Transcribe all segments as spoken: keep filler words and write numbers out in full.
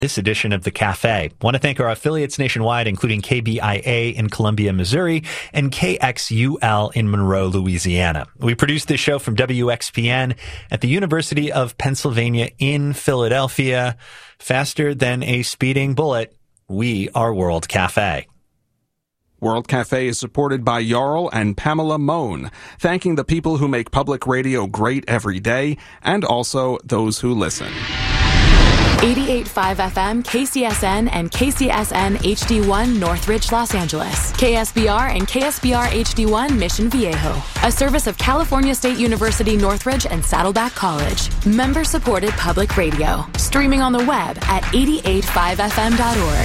This edition of The Cafe. I want to thank our affiliates nationwide, including K B I A in Columbia, Missouri, and K X U L in Monroe, Louisiana. We produce this show from W X P N at the University of Pennsylvania in Philadelphia. Faster than a speeding bullet, we are World Cafe. World Cafe is supported by Jarl and Pamela Mohn, thanking the people who make public radio great every day, and also those who listen. eighty-eight point five F M, K C S N, and K C S N H D one Northridge, Los Angeles. K S B R and K S B R H D one Mission Viejo. A service of California State University Northridge and Saddleback College. Member-supported public radio. Streaming on the web at eighty-eight point five F M dot org.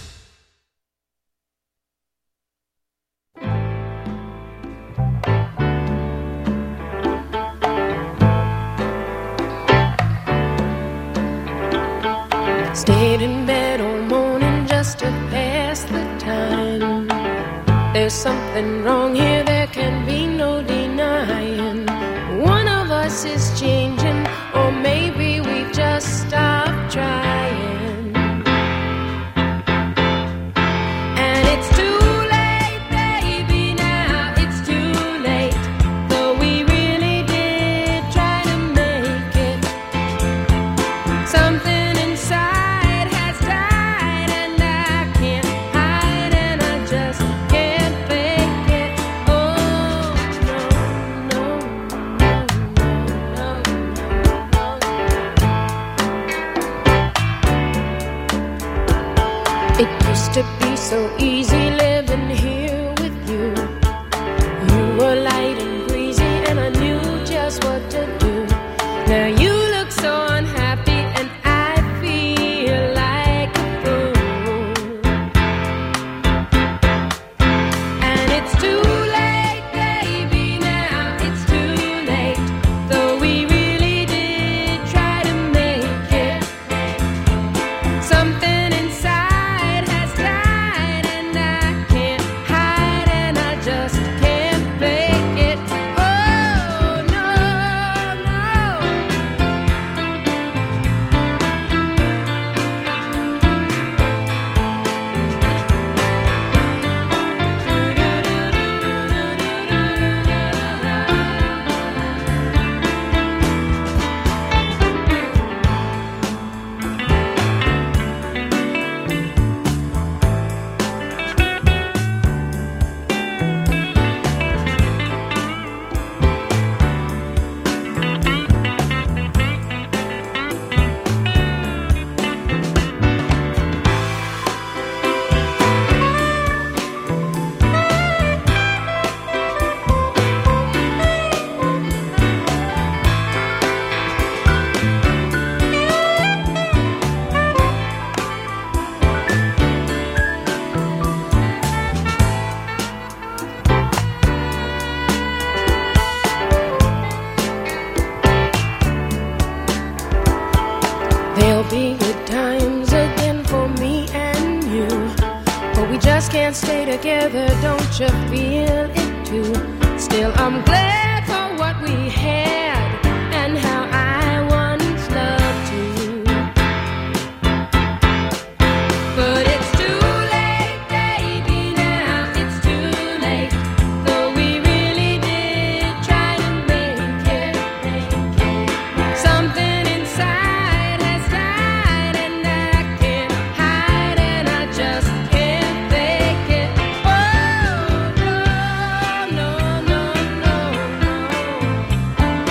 Stayed in bed all morning just to pass the time. There's something wrong here, there can be no denying. One of us is changing, or maybe we've just stopped trying. And it's too late, baby, now it's too late. Though we really did try to make it. Something inside to be so easy living here with you. You were light and breezy and I knew just what to do. Now you look so unhappy and I feel like a fool. And it's too late, baby, now it's too late. Though we really did try to make it. Something inside stay together, don't you feel it too? Still, I'm glad for what we had and how I once loved you. But it's too late, baby, now it's too late. Though we really did try to make it. Something inside has died and I can't hide and I just can't fake it. Oh, no, no, no, no, no.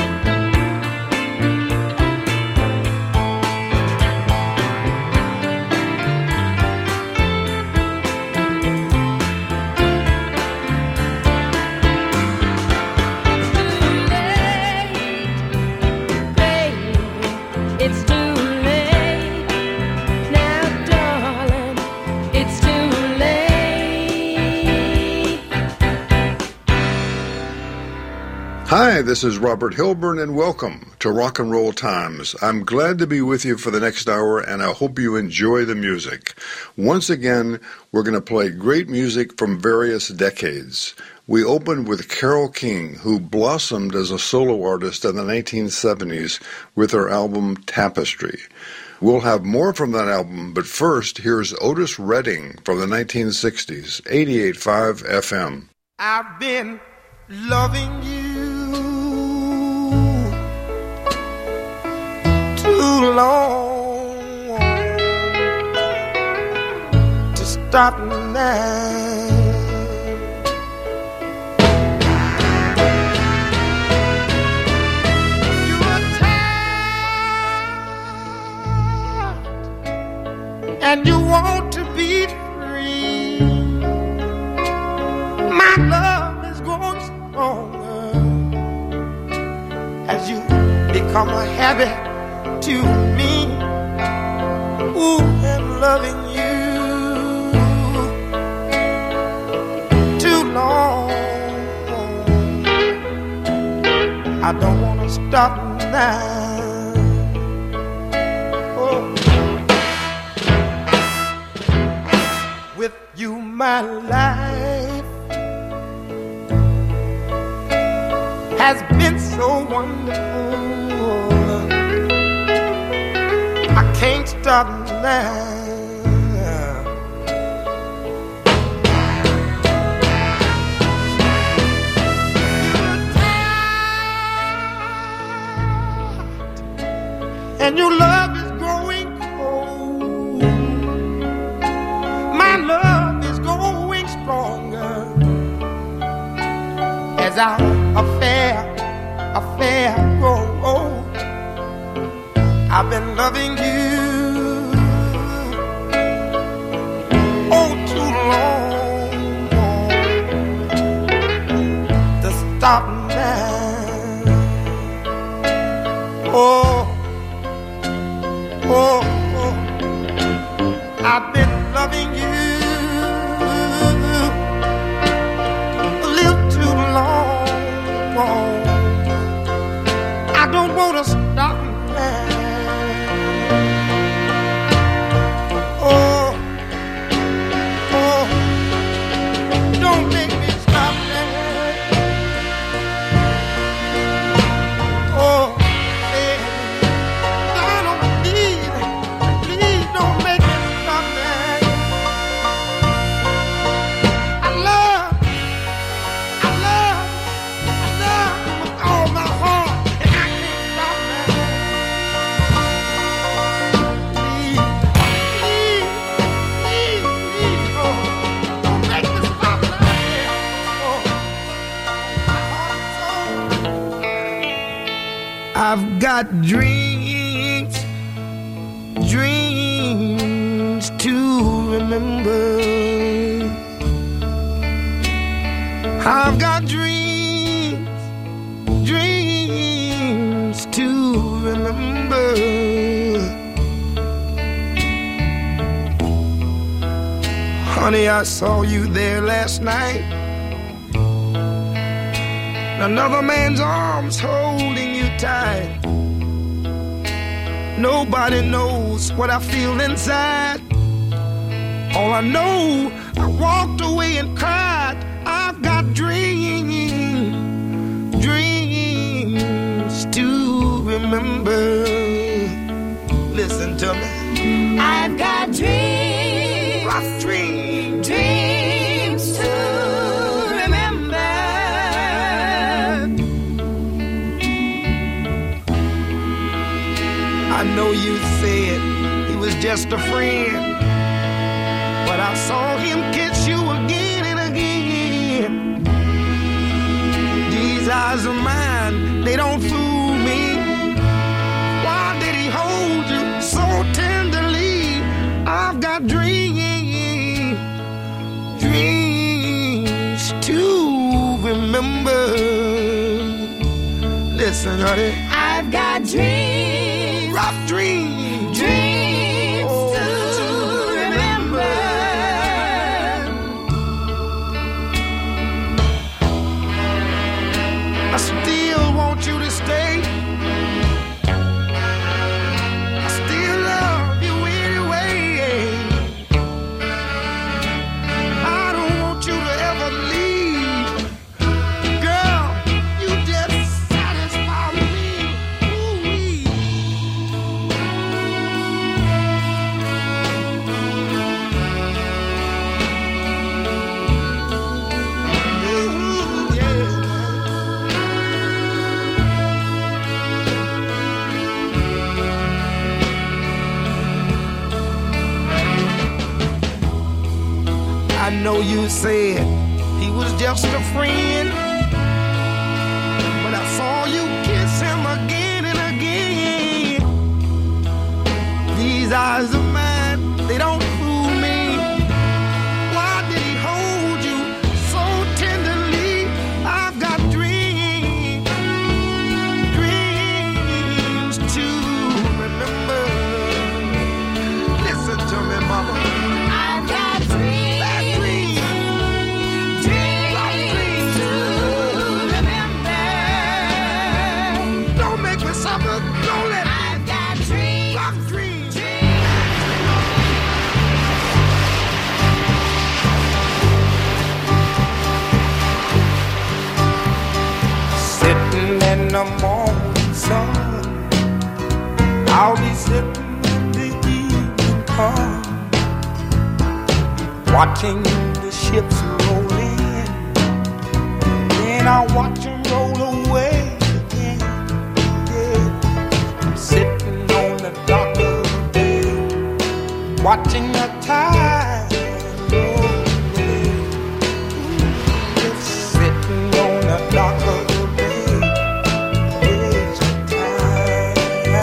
Hi, this is Robert Hilburn, and welcome to Rock and Roll Times. I'm glad to be with you for the next hour, and I hope you enjoy the music. Once again, we're going to play great music from various decades. We opened with Carole King, who blossomed as a solo artist in the nineteen seventies with her album Tapestry. We'll have more from that album, but first, here's Otis Redding from the nineteen sixties, eighty-eight point five F M. I've been loving you too long to stop now. And you want to be free. My love is growing stronger as you become a habit to me. Ooh, and loving you too long. I don't want to stop now. With you, my life has been so wonderful. I can't stop now. And your love is growing cold. My love is growing stronger as our affair, affair grows. I've been loving you oh too long to stop now. Oh, oh, oh. I've been loving you a little too long. I don't want to stop now. Oh, oh, don't make me stop now. Oh, hey, down on my knees, please don't make me stop now. I love, I love, I love with all my heart, and I can't stop now. Please, please, please, please, oh, don't make me stop now. Oh, my heart and soul. I've got dreams, dreams to remember. I've got dreams, dreams to remember. Honey, I saw you there last night. Another man's arms holding you tight. Nobody knows what I feel inside. All I know, I walked away and cried. I've got dreams, dreams to remember. Listen to me. I've got dreams, Rough dreams, dreams to remember. I know you said he was just a friend, but I saw him kiss you again and again. These eyes of mine, they don't fool me. Why did he hold you so tenderly? I've got dreams, dreams to remember. Listen, honey, I've got dreams, rough dreams, dreams oh, to remember. I still want you to stay. I still love you anyway. I don't want you to ever leave. Girl, you just satisfy me. know you said he was just a friend, but I saw you kiss him again and again. These eyes of mine, they don't fool me. Why did he hold you so tenderly? I've got dreams, dreams to remember. Listen to me, mama. I've got dreams, Bad dreams, dreams to remember. don't make me suffer. Don't let me I've got dreams, rock dreams. Sitting in the morning sun, I'll be sitting in the evening come, watching the ships roll in, then I'll watch them roll away again. Yeah. I'm sitting on the dock of the bay, watching the tide roll away. Just sitting on the dock of the bay, wasting time.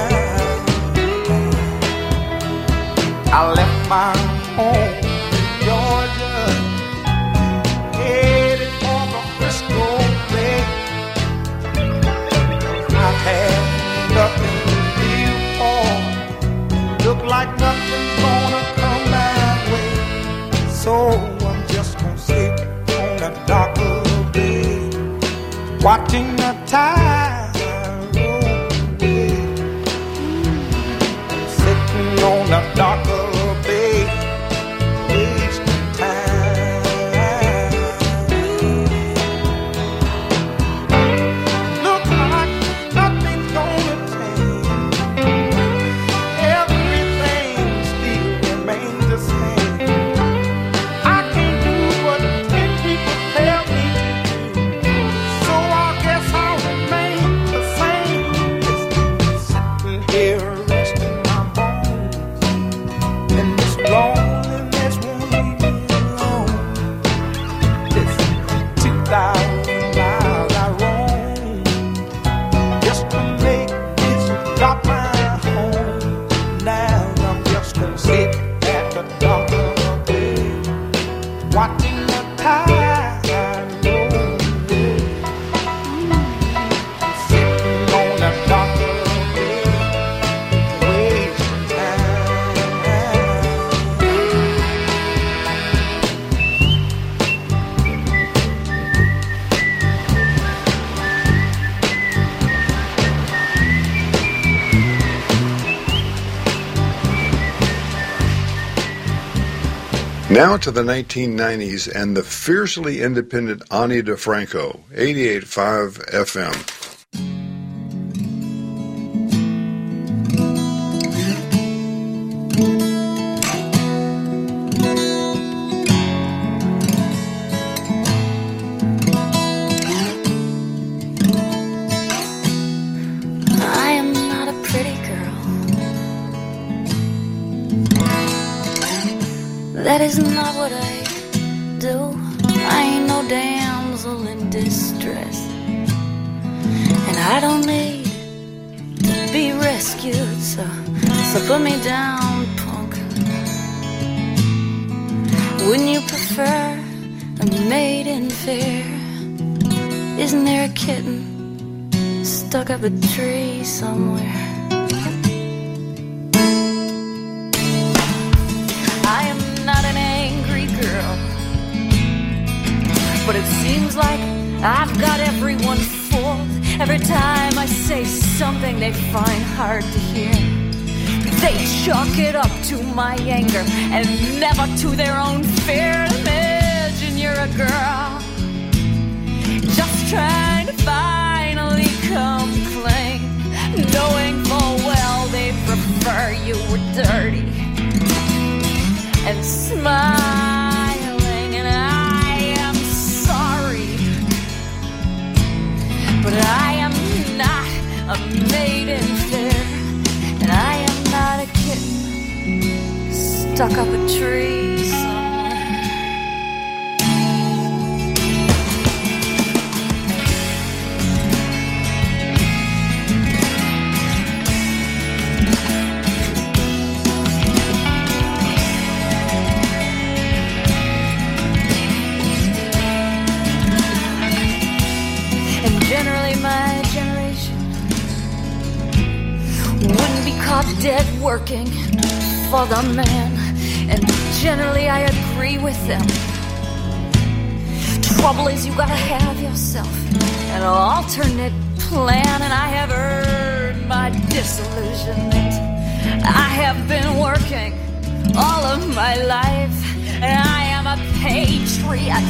I left my home in Georgia, headed for the Frisco Bay. I've had nothing to live for, look like nothing's gonna come my way. So I'm just gonna sit on the dock of the bay, watching the tide roll away. Sitting on the dock of the bay, wasting time. Look like nothing's gonna change. Everything still remains the same. I can't do what ten people tell me to do, so I guess I'll remain the same. Sitting here resting my bones, and this loneliness won't leave me alone. This two thousand miles I roam, just to make this drop my home. Now I'm just gonna sit at the dock of the bay, watching the tide roll away. Sitting on the dock of the bay, wasting time. Now to the nineteen nineties and the fiercely independent Ani DeFranco, eighty-eight point five F M. I am not a pretty girl. That is not what I do. I ain't no damsel in distress, and I don't need to be rescued. So, so put me down, punk. Wouldn't you prefer a maiden fair? Isn't there a kitten stuck up a tree somewhere? I am not an angry girl, but it seems like I've got everyone fooled. Every time I say something they find hard to hear, they chalk it up to my anger and never to their own fear. Imagine you're a girl just trying to finally come clean, knowing full well they prefer you were dirty and smiling, and I am sorry, but I am not a maiden fair, and I am not a kitten stuck up a tree somewhere. dead working for the man, and generally I agree with them. Trouble is you gotta have yourself an alternate plan, and I have earned my disillusionment. I have been working all of my life, and I am a patriot.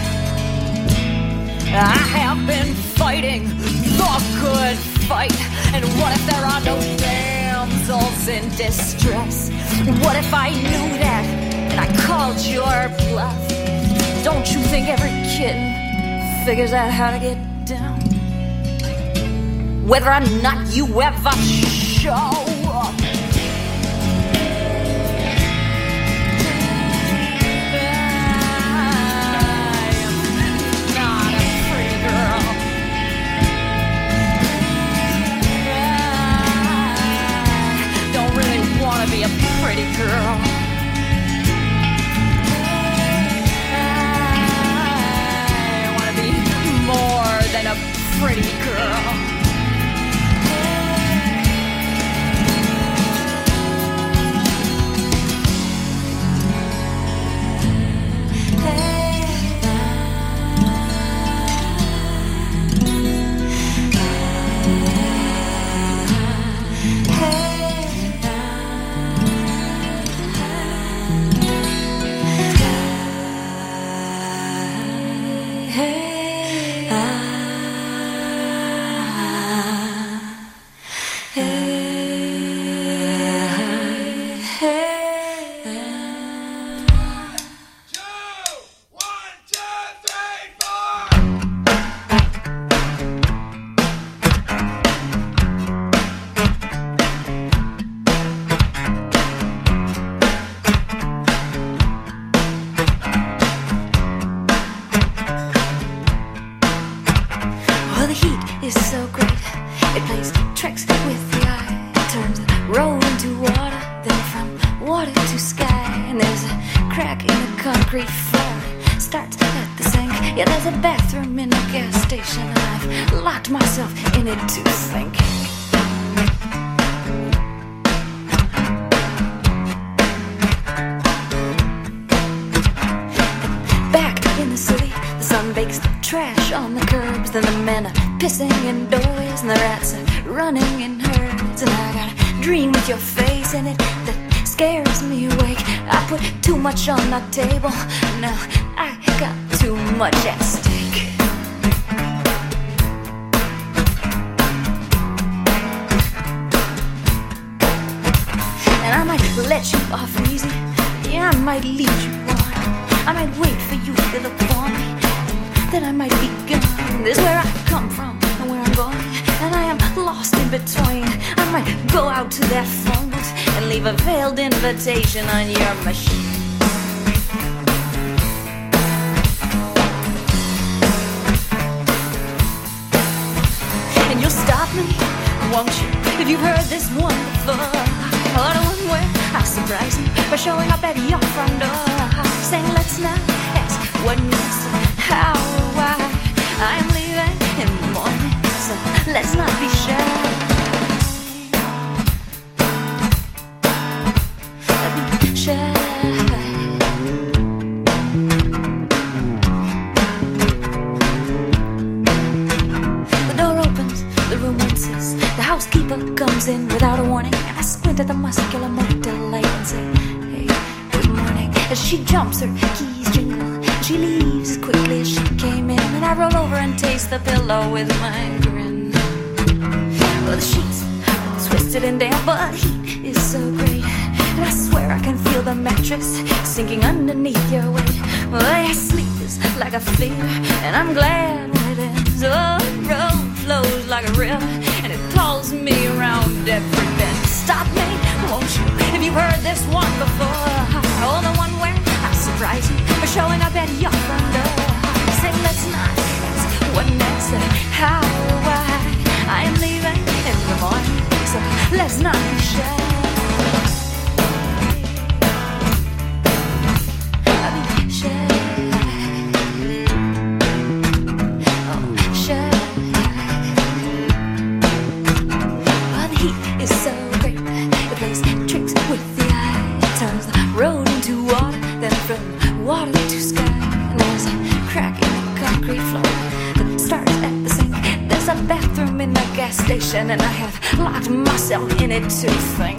I have been fighting the good fight, and what if there are no damsels in distress? What if I knew that and I called your bluff? Don't you think every kitten figures out how to get down? Whether or not you ever show up. Be a pretty girl. I wanna be more than a pretty girl. On the table, now I got too much at stake. And I might let you off easy, yeah, I might lead you on. I might wait for you to look for me, then I might be gone. This is where I come from and where I'm going, and I am lost in between. I might go out to that phone booth and leave a veiled invitation on your machine. Won't you, if you've heard this one before, or the one where I surprise you by showing up at your front door, saying let's not ask what next, how or why. I am leaving in the morning, so let's not be shy. Be shy. Housekeeper comes in without a warning, and I squint at the muscular motor light and say, hey, good morning. As she jumps, her keys jingle, and she leaves as quickly as she came in, and I roll over and taste the pillow with my grin. Well, the sheets are twisted and damp, but the heat is so great, and I swear I can feel the mattress sinking underneath your weight. Well, yeah, sleep is like a fever, and I'm glad when it ends. Oh, the road flows like a river, and it pulls me around every bend. Stop me, won't you, if you've heard this one before. Oh, the one where I surprise you by showing up at your front door. Say let's not ask what next, how or why. I am leaving in the morning, so let's not be shy. I'll be shy. Oh, shy. Oh, the heat is so great, the place breathing from water to sky. And there's a crack in the concrete floor that starts at the sink. There's a bathroom in the gas station, and I have locked myself in it to think.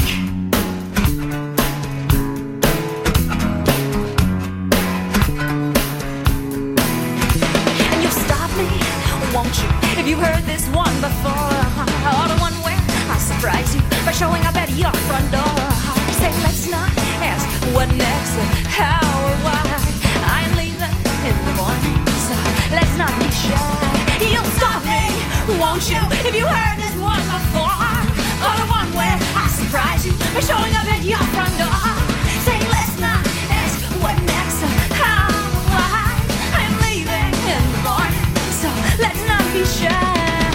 And you'll stop me, won't you, if you've heard this one before, or the one where I surprise you by showing up at your front door. Say, let's not ask what next, or how or why. I'm leaving in the morning, so let's not be shy. You'll stop me, won't you, if you heard this one before, or the one where I surprise you by showing up at your front door. Say, let's not ask what next, or how or why. I'm leaving in the morning, so let's not be shy.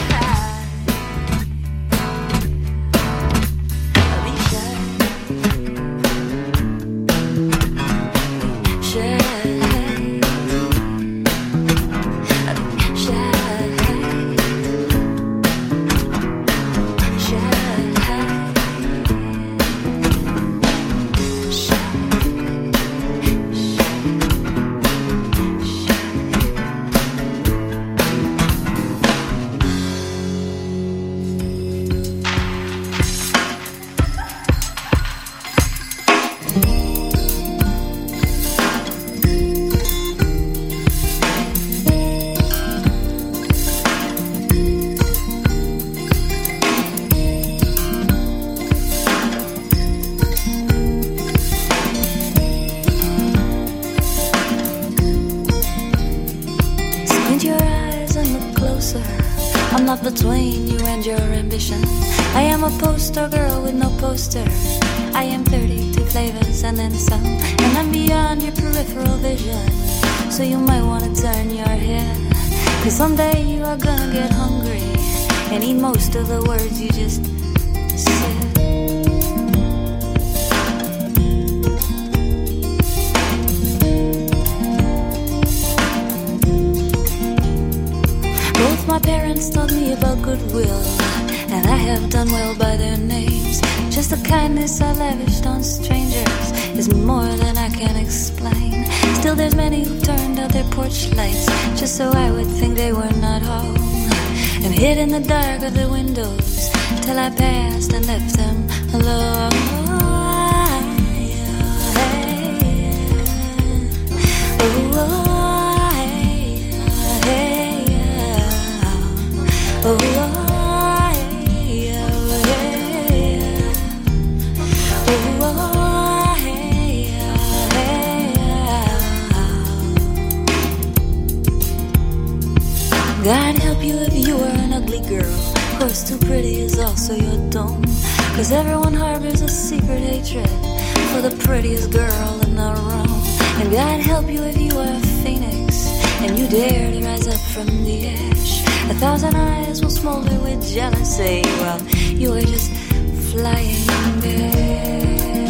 Between you and your ambition, I am a poster girl with no poster. I am thirty-two flavors and then some, and I'm beyond your peripheral vision. So you might want to turn your head, cause someday you are gonna get hungry and eat most of the words you just said. Both my parents taught me about goodwill, and I have done well by their names. Just the kindness I lavished on strangers is more than I can explain. Still there's many who turned out their porch lights just so I would think they were not home, and hid in the dark of the windows till I passed and left them alone. Oh, oh. Oh, oh, yeah, yeah. Oh, oh, yeah. God help you if you are an ugly girl. Of course, too pretty is also your dome. Cause everyone harbors a secret hatred for the prettiest girl in the room. And God help you if you are a phoenix and you dare to rise up from the ash. A thousand eyes will smolder with jealousy while you are just flying there.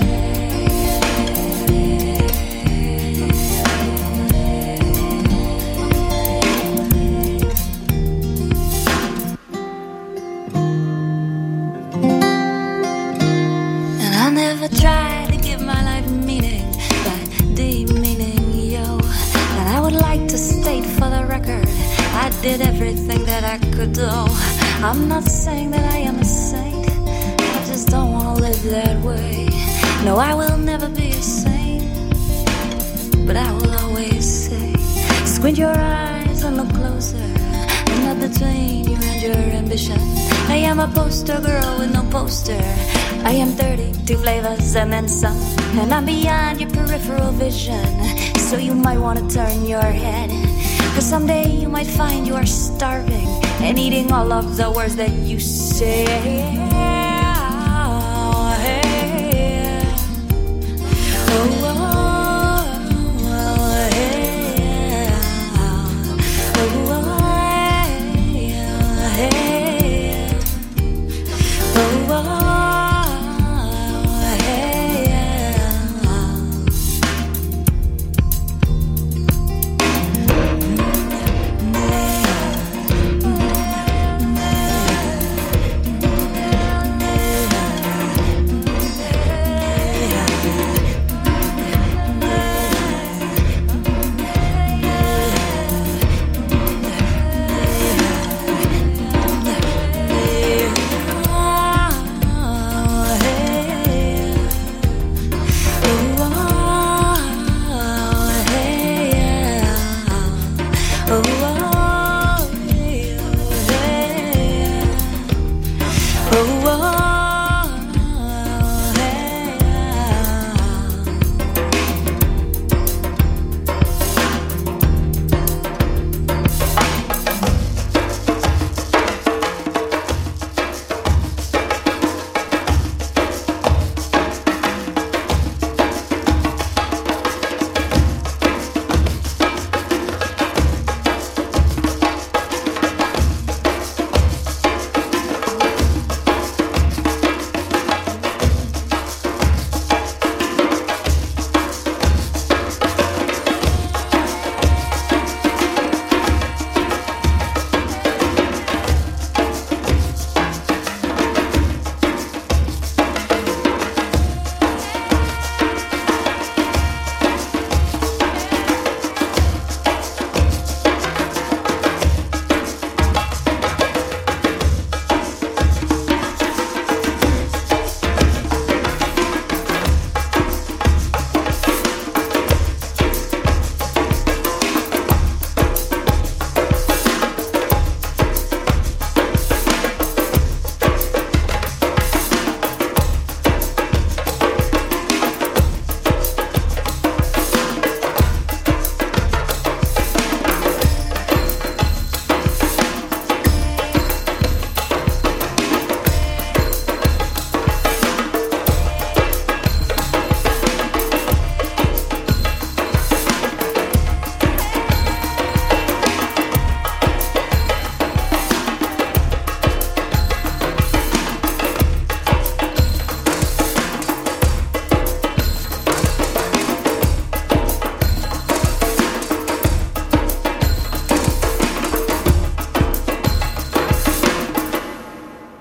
And I never tried to give my life meaning by demeaning you. And I would like to state for the record, I did everything that I could do. I'm not saying that I am a saint, I just don't want to live that way. No, I will never be a saint, but I will always say, squint your eyes and look closer. I'm not between you and your ambition. I am a poster girl with no poster. I am thirty-two flavors and then some, and I'm beyond your peripheral vision. So you might want to turn your head, cause someday you might find you are starving and eating all of the words that you say. Oh, hey. Oh, oh, oh, hey. Oh, oh, hey. Oh, oh.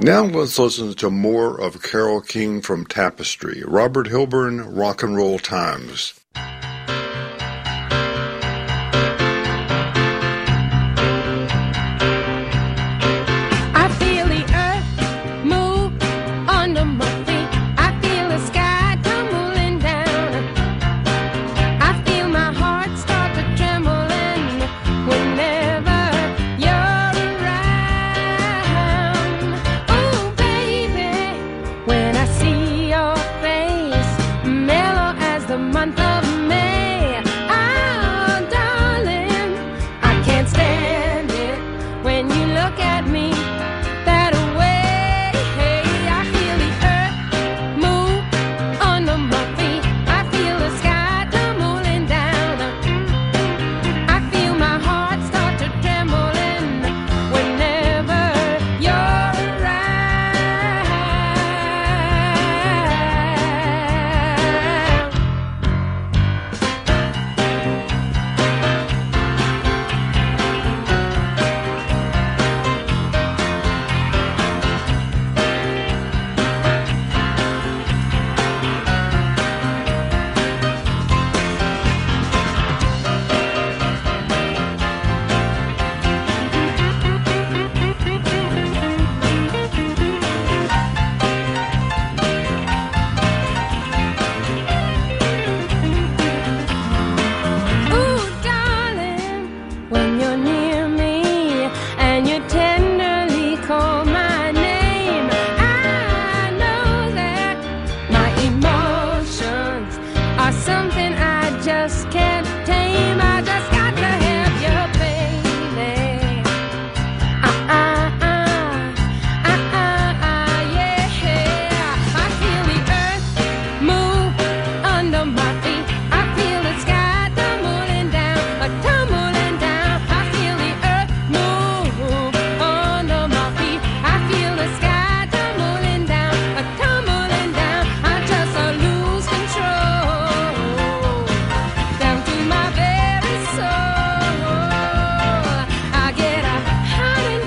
Now let's listen to more of Carole King from Tapestry. Robert Hilburn, Rock and Roll Times. I feel the earth move under my feet. I feel the sky tumbling down. I feel my heart start to trembling whenever you're around. Oh, baby, when I see your face, mellow as the month of May. Oh, darling, I can't stand it when you look at me that way. I feel the earth move under my feet. I feel the sky tumbling down. I feel my heart start to trembling whenever you're around. Ooh, darling, when you're near me and you tenderly call my name, I know that my emotions are something I just can't tame. I just got to have you, baby. Ah, ah, ah, ah, ah, ah, yeah. I feel the earth move under my feet. I feel the sky tumbling down, uh, tumbling down. I feel the earth move under my feet. I feel the sky tumbling down, uh, tumbling down. I just uh, lose control down to my very soul. I get uh, hot and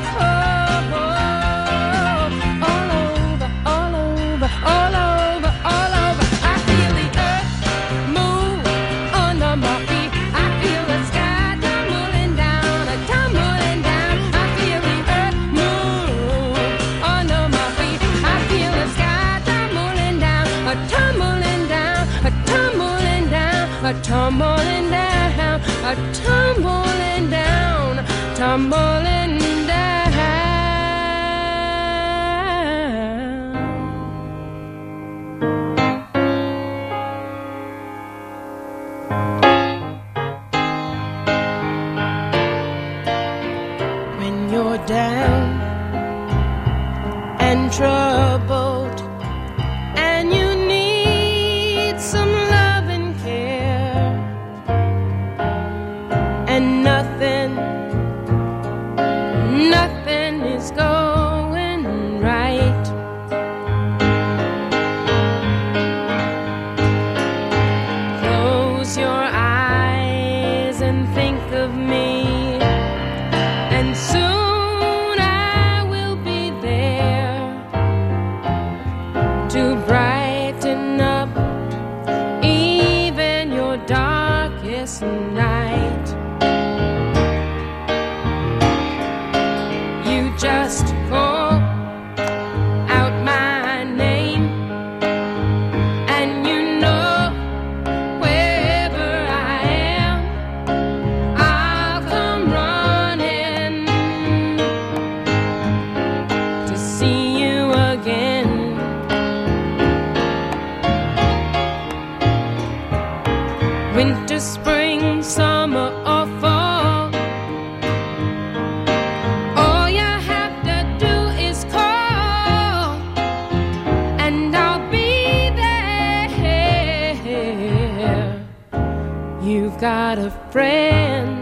cold all over, all over, all over, all over. I feel the earth move under my feet. I feel the sky tumbling down, uh, tumbling down. I feel the earth move under my feet. I feel the sky tumbling down, uh, tumbling down, uh, tumbling down, uh, tumbling down, uh, tumbling down, tumbling down. When you're down and troubled and you need some love and care, and nothing, nothing is going right. Close your eyes and think of me, and soon I will be there to brighten up even your darkest night. You just call out my name, and you know wherever I am, I'll come running to see you again. Winter, spring, summer, or fall, all you have to do is call, and I'll be there. You've got a friend.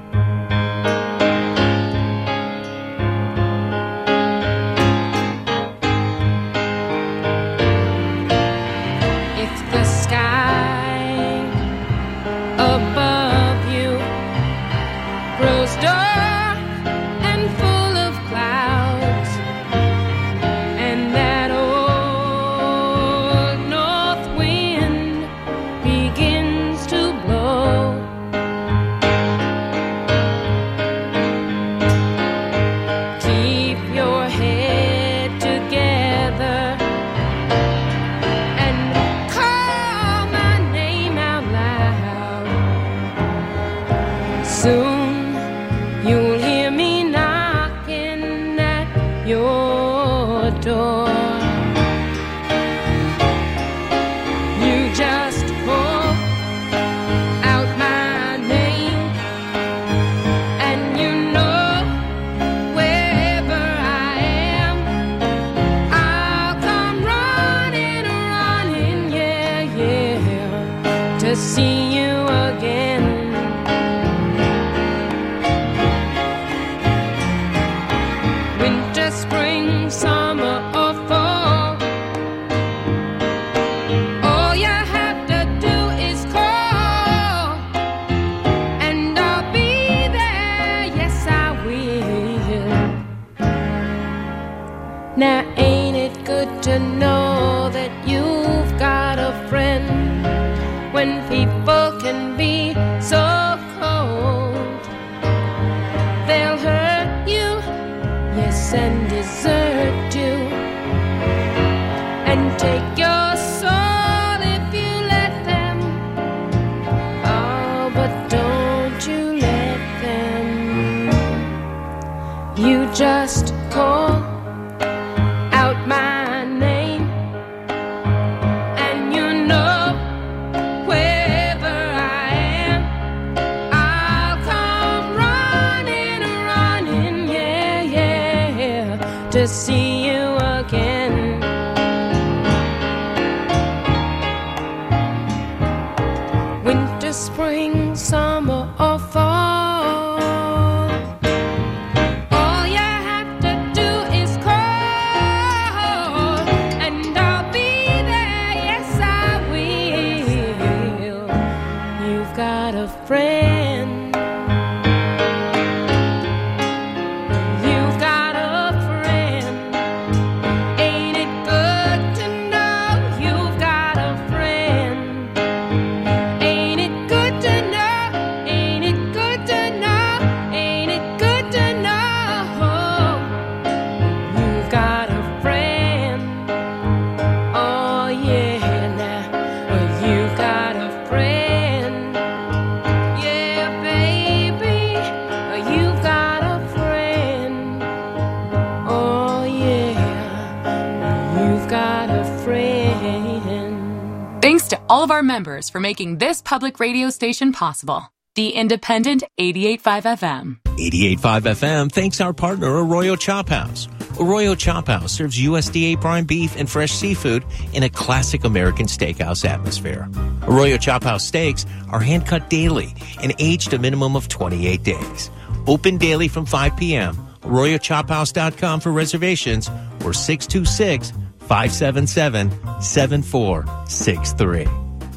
If the sky above you grows dark and full of clouds, Soon you'll hear me knocking at your door. You just call out my name, and you know wherever I am, I'll come running, running, yeah, yeah, to see you again. Winter, spring, summer, or fall, all you have to do is call, and I'll be there, yes I will. Now ain't it good to know that you've got a friend when people can be so cold? They'll hurt you, yes, and desert you, and take your soul if you let them. Oh, but don't you let them. You just call out my name, and you know wherever I am, I'll come running, running, yeah, yeah, to see you again. Winter, spring, summer, or fall, all you have to do is call, and I'll be there, yes I will. You've got a friend. You've got a friend. Ain't it good to know you've got a friend? Ain't it good to know? Ain't it good to know? Ain't it good to know you've got a friend? Oh yeah, now you've got a friend. Yeah, baby, you've got a friend. Oh yeah, you've got a friend. Thanks to all of our members for making this public radio station possible. The Independent eighty-eight point five F M. eighty-eight point five F M thanks our partner Arroyo Chop House. Arroyo Chop House serves U S D A prime beef and fresh seafood in a classic American steakhouse atmosphere. Arroyo Chop House steaks are hand-cut daily and aged a minimum of twenty-eight days. Open daily from five p.m. arroyo chop house dot com for reservations or six two six, five seven seven, seven four six three.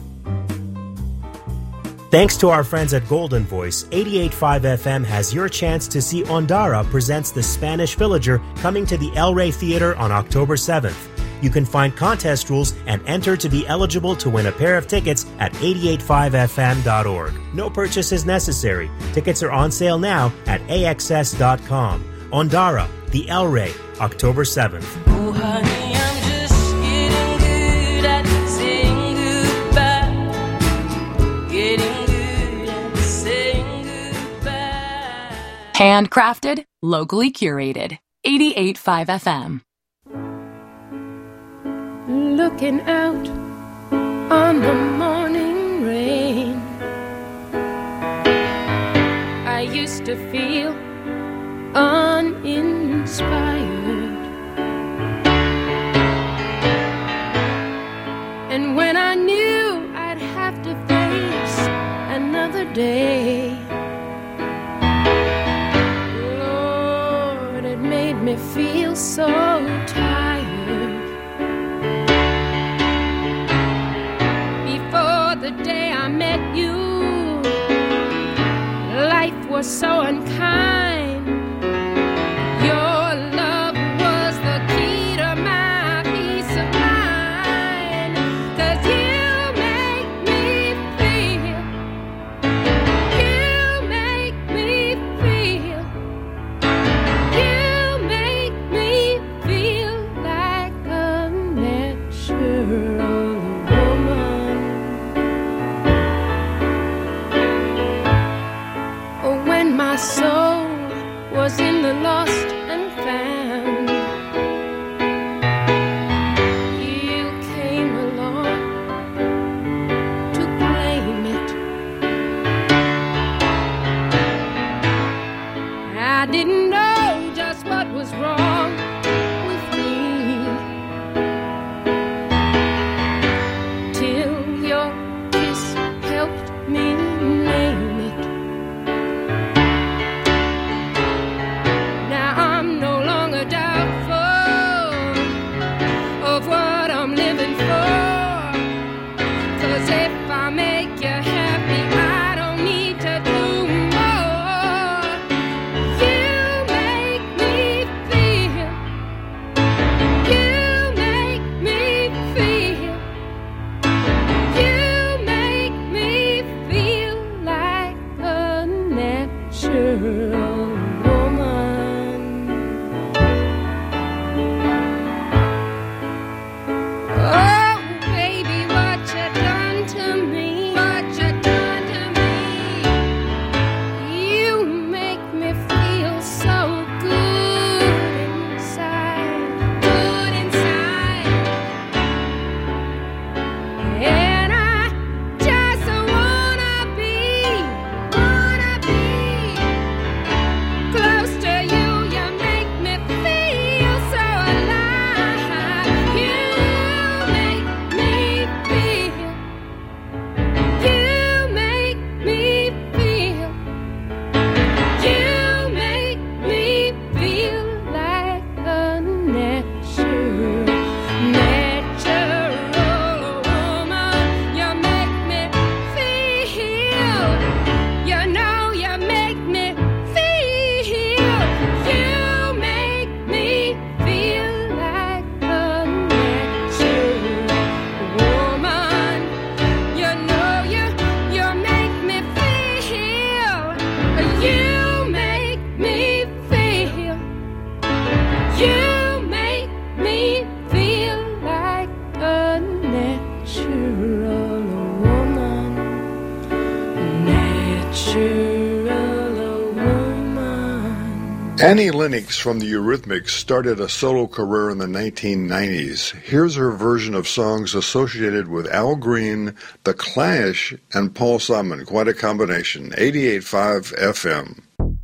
Thanks to our friends at Golden Voice, eighty-eight point five F M has your chance to see Ondara presents The Spanish Villager coming to the El Rey Theater on October seventh. You can find contest rules and enter to be eligible to win a pair of tickets at eighty-eight five f m dot org. No purchase is necessary. Tickets are on sale now at a x s dot com. Ondara, The El Rey, October seventh. Oh, honey, I'm just getting good at saying goodbye. Getting good at saying goodbye. Handcrafted, locally curated. eighty-eight point five F M. Looking out on the morning rain, I used to feel uninspired. And when I knew I'd have to face another day, Lord, it made me feel so tired. Before the day I met you, life was so unkind. Your love was the key to my peace of mind. 'Cause you make me feel, you make me feel, you make me feel like a natural woman. A picture of a woman. Annie Lennox from the Eurythmics started a solo career in the nineteen nineties. Here's her version of songs associated with Al Green, The Clash, and Paul Simon. Quite a combination. eighty-eight point five F M.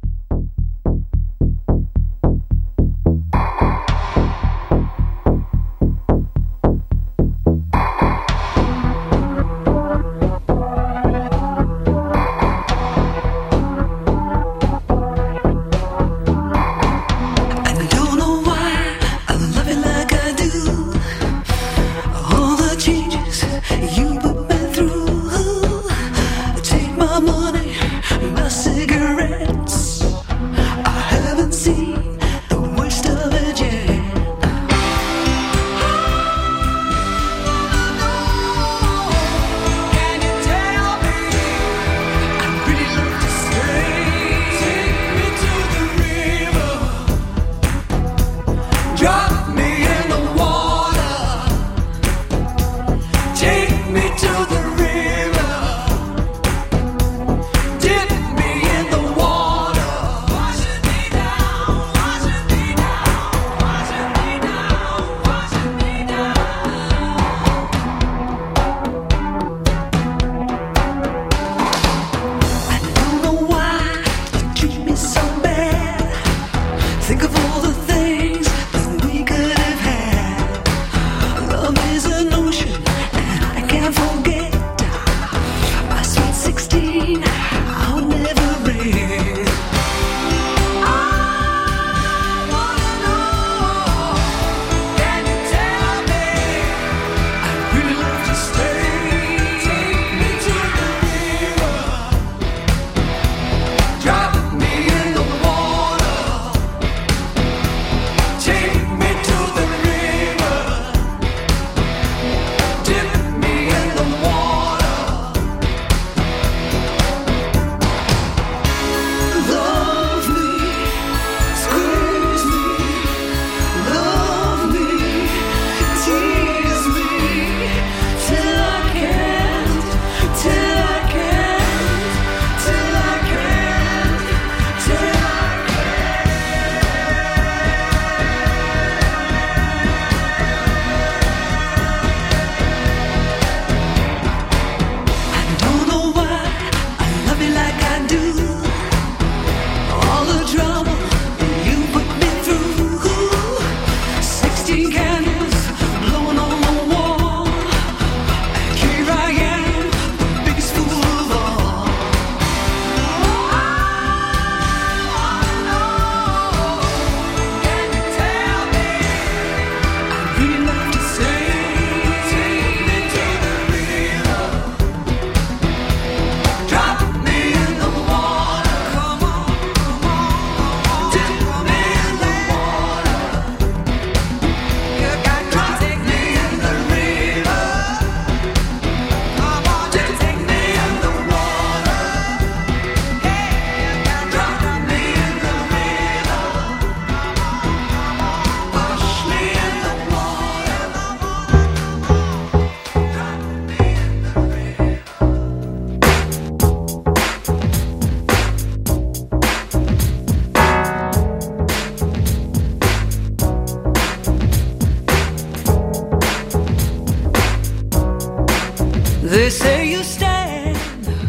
They say you stand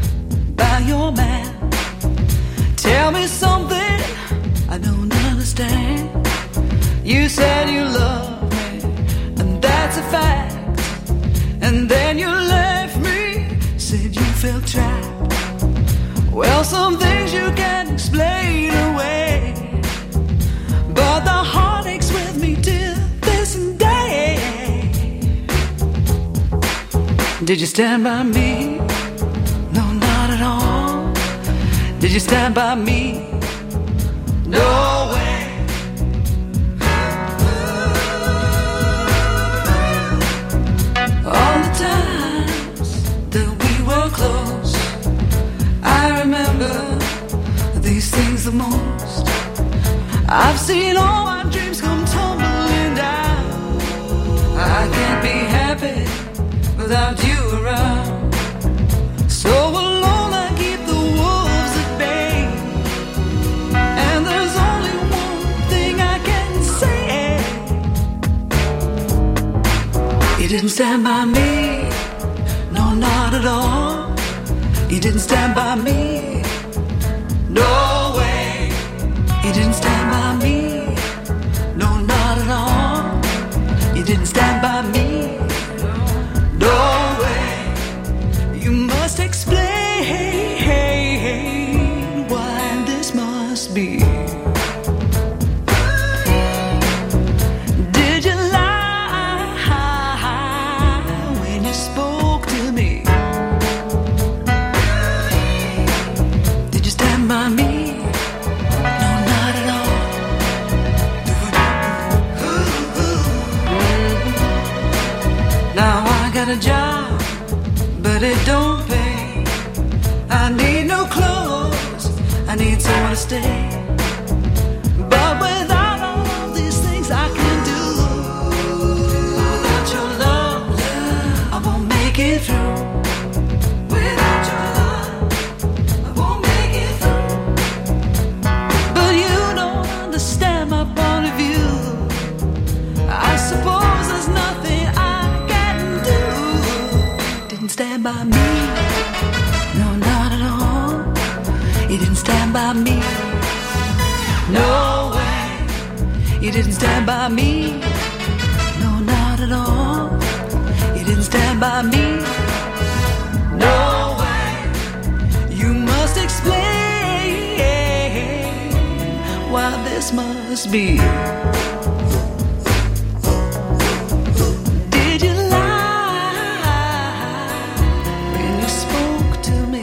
by your man. Tell me something I don't understand. You said you love me, and that's a fact. And then you left me, said you felt trapped. Well, some things you can't explain away, but the heartache's with me till this day. Did you stand by me? No, not at all. Did you stand by me? No way. All the times that we were close, I remember these things the most. I've seen all my dreams come tumbling down. I can't be happy without you around. So alone I keep the wolves didn't stand by me. No way. You didn't stand by me. No, not at all. You didn't stand by me. No way. You must explain why this must be. Did you lie when you spoke to me? Did you stand by me? No, not at all. Now I got a job, but it don't pay. I need no clothes, I need somewhere to stay. But without all these things I can do, without your love, I won't make it through. Without your love, I won't make it through. But you don't understand my point of view. I suppose there's nothing I can do. Didn't stand by me. No, not at all. You didn't stand by me. No way. You didn't stand by me. No, not at all. You didn't stand by me. No way. You must explain why this must be. Did you lie when you spoke to me?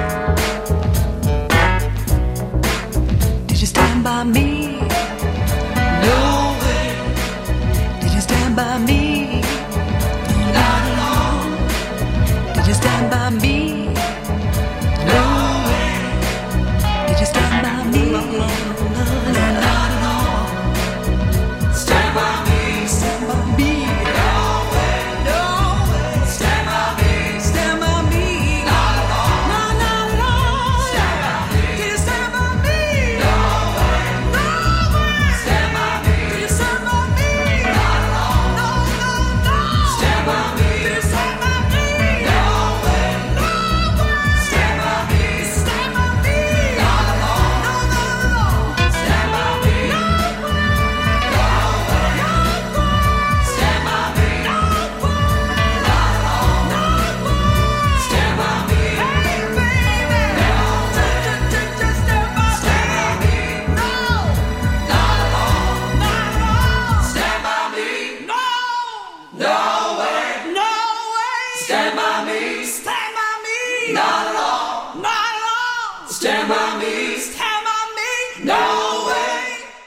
Did you stand by me? No way. Did you stand by me? Not at all. Did you stand by me? No way. Did you stand by me? Not at all. Stand by me. Stand by me. No way. No way. Stand by me. Stand by me. Not at all. No, not at all. Stand by me. Did you stand by me? No way. No way. Stand by me. Did you stand by me? Not at all. No, no, no. Stand by me. Did you stand by me? No way. No way. Stand by me. Stand by me. Not at all. No, no, no. Stand by me. No way. No way. No way. Stand by me. No way. Not at all. No way. Stand by me. Hey, baby. No way. Just, just stand by me. No. Not at all. Not at all. Stand by me. No. No way. No way. Stand by me. Stand by me. Not at all. Not at all. Stand by me. Stand by me. No way.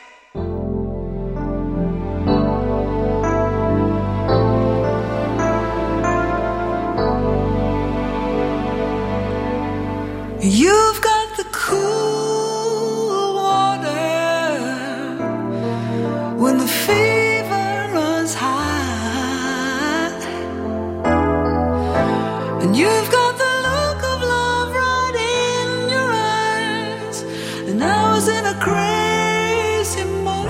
You've got the cool water when the fever runs high, and you've got the look of love right in your eyes. And I was in a crazy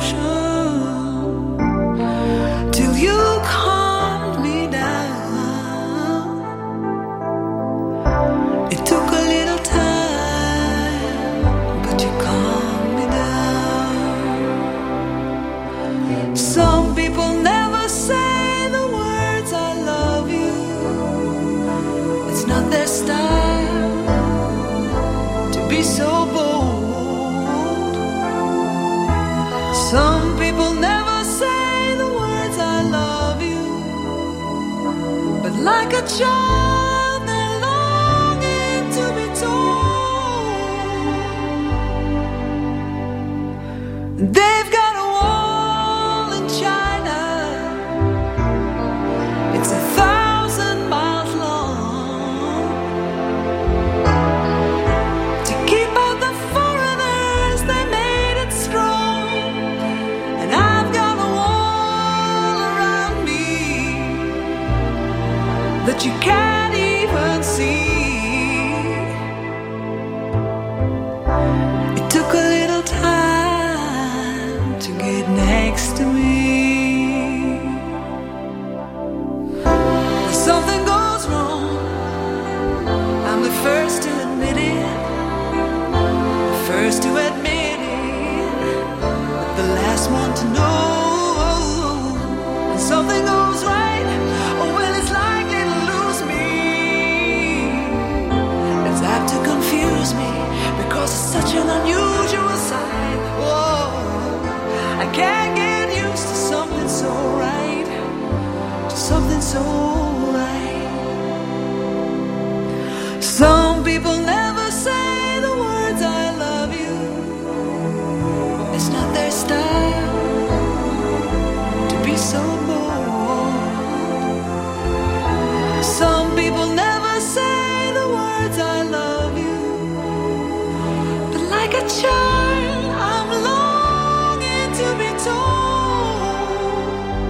motion till you calmed me down. It took a little time, but you calmed me down. Some people never say the words I love you. It's not their style to be so bold. Some people never say the words I love you, but like a child they're longing to be told. They've got a wall in China. It's a thousand miles long to keep out the foreigners. They made it strong, and I've got a wall around me that you can't such an unusual sight. Whoa, I can't get used to something so right, to something so right. Some people never say the words I love you. It's not their style to be so bold. Some people never say the words I love you, but like a child I'm longing to be told.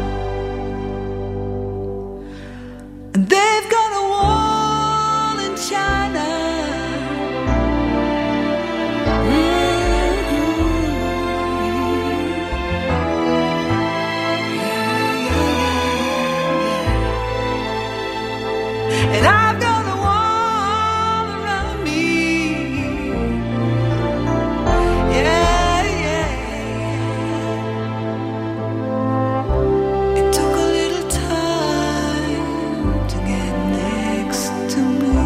And they've got a wall in China. And I've got a wall around me. Yeah, yeah. It took a little time to get next to me.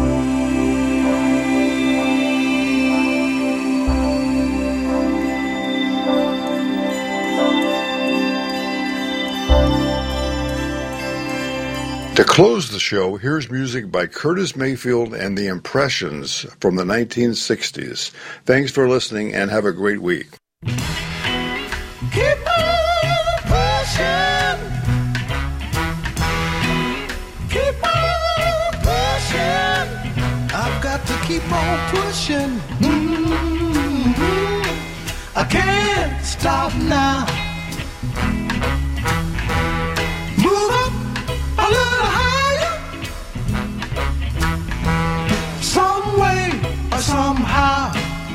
To close the show, here's music by Curtis Mayfield and the Impressions from the nineteen sixties. Thanks for listening and have a great week. Keep on pushing. Keep on pushing. I've got to keep on pushing. Mm-hmm. I can't stop now. Move up a little higher. Some way or somehow.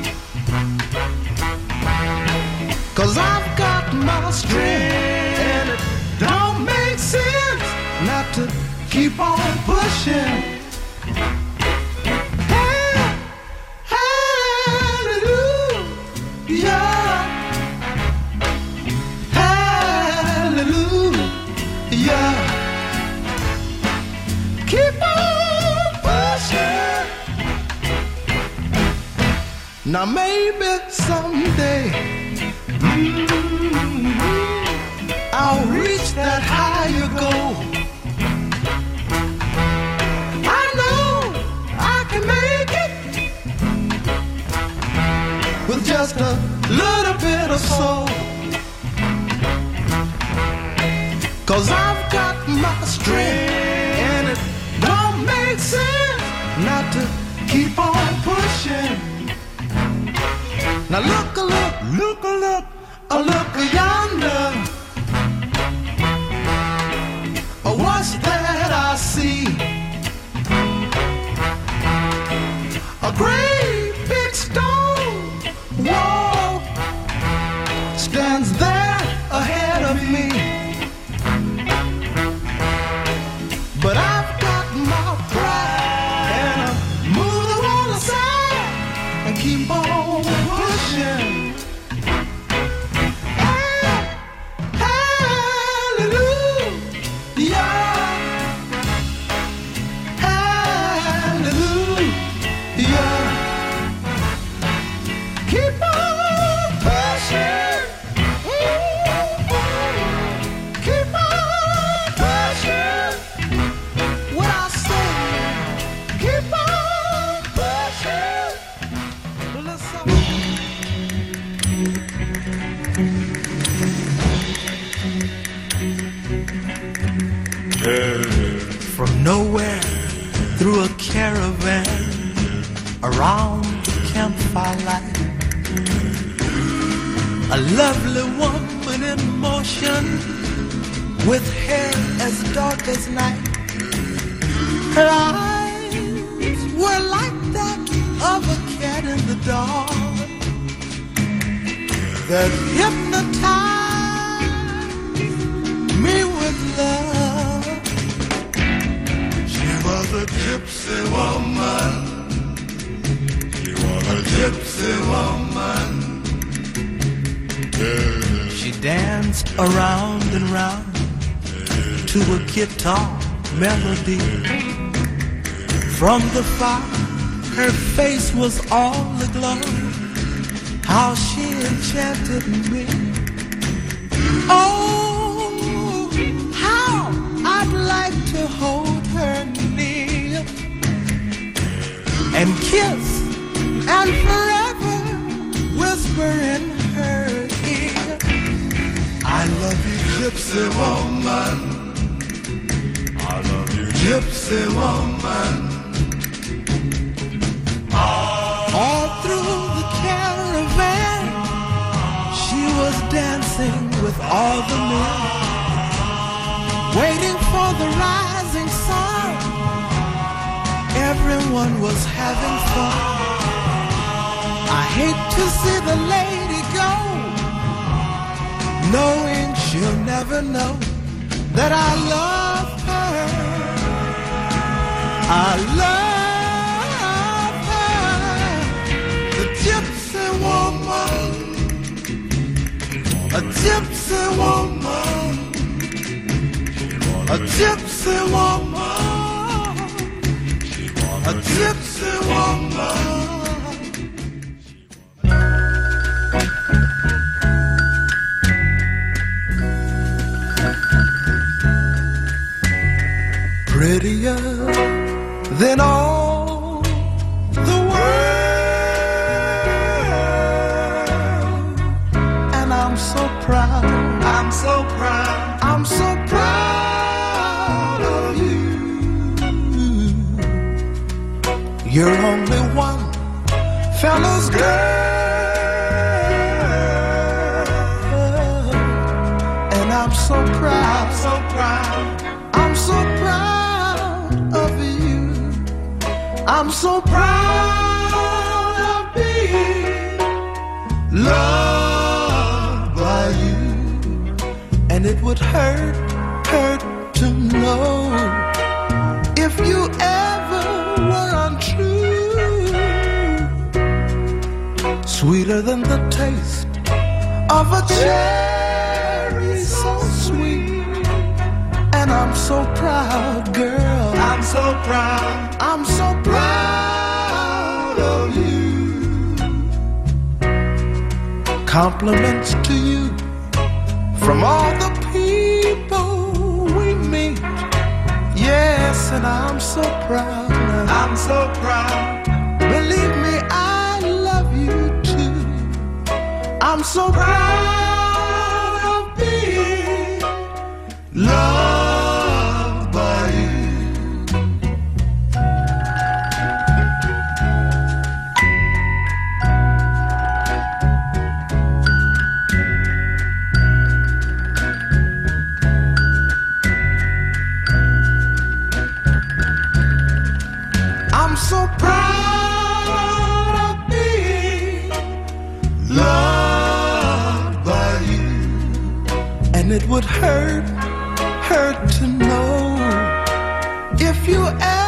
'Cause I've got my strength, and it don't make sense not to keep on pushing. Hey, hallelujah, hallelujah. Keep on pushing. Now maybe someday I'll reach that higher goal. I know I can make it with just a little bit of soul. 'Cause I've got my strength, and it don't make sense not to keep on pushing. Now look, a look, look, a look, a look yonder. Oh, what's that I see? A great big stone wall stands there ahead of me. But I've got my pride, and I move the wall aside and keep on pushing. From nowhere, through a caravan, around the campfire light, a lovely woman in motion, with hair as dark as night. Her eyes were like that of a cat in the dark that hypnotized me with love. She was a gypsy woman. She was a gypsy woman. She danced around and round to a guitar melody. From the fire, her face was all aglow, how she enchanted me. Oh, how I'd like to hold her near and kiss and forever whisper in her ear, I love you, gypsy woman. I love you, gypsy woman. All through the caravan, she was dancing with all the men, waiting for the rising sun. Everyone was having fun. I hate to see the lady go, knowing she'll never know that I love her. I love her, the gypsy woman, a gypsy woman, a gypsy woman, a gypsy woman. Prettier than all the world, and I'm so proud, I'm so proud, I'm so proud of you. You're only one fellow's girl, and I'm so proud, so proud, I'm so proud of you. I'm so proud of being loved by you. And it would hurt, hurt to know if you ever were untrue. Sweeter than the taste of a cherry, so sweet. And I'm so proud, girl. I'm so proud. I'm so proud of you. Compliments to you from all the people we meet. Yes, and I'm so proud. I'm so proud. Believe me, I love you too. I'm so proud of being loved by you. I'm so proud of being loved by you. And it would hurt, hurt to know if you ever